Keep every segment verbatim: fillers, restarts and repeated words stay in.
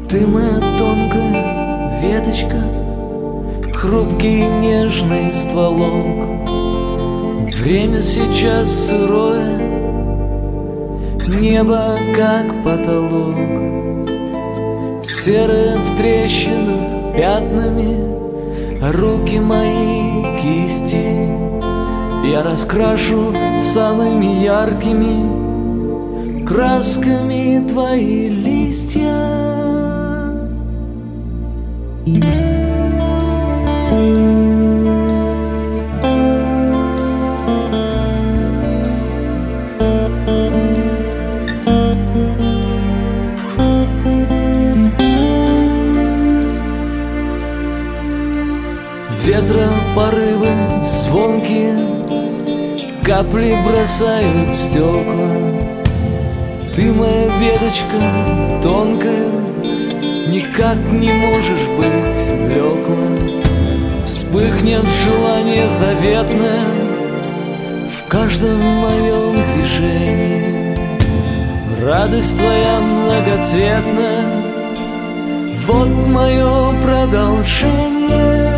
Ты моя тонкая веточка, хрупкий нежный стволок. Время сейчас сырое, небо как потолок. Серые в трещинах пятнами руки мои кисти. Я раскрашу самыми яркими красками твои листья. Ветра порывы звонкие, капли бросают в стекла. Ты моя веточка тонкая, никак не можешь быть блекла. Вспыхнет желание заветное в каждом моем движении. Радость твоя многоцветная, вот мое продолжение.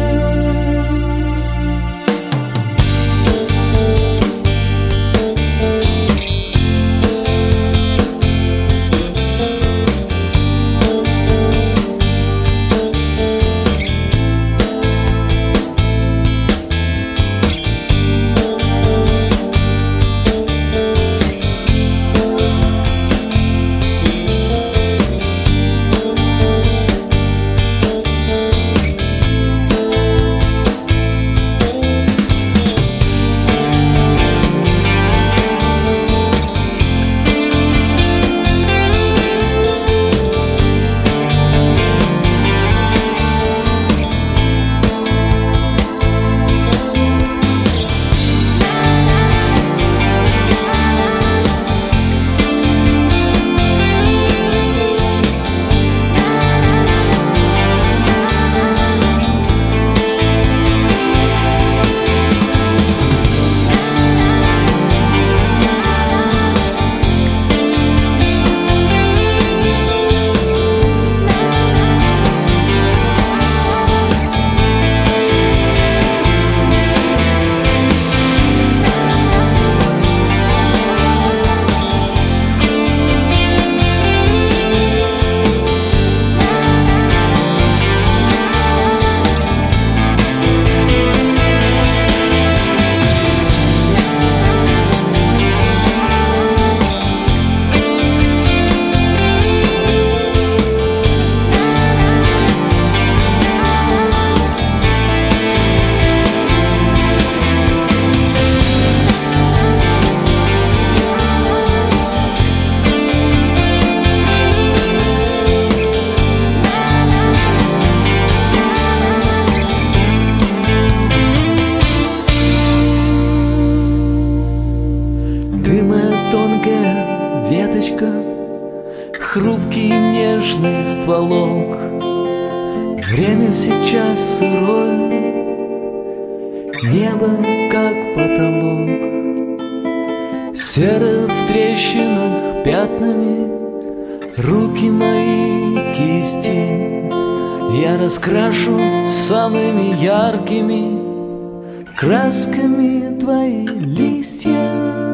Ты моя тонкая веточка, хрупкий нежный стволок. Время сейчас сырое, небо как потолок. Серые в трещинах пятнами руки мои кисти. Я раскрашу самыми яркими красками твои листья.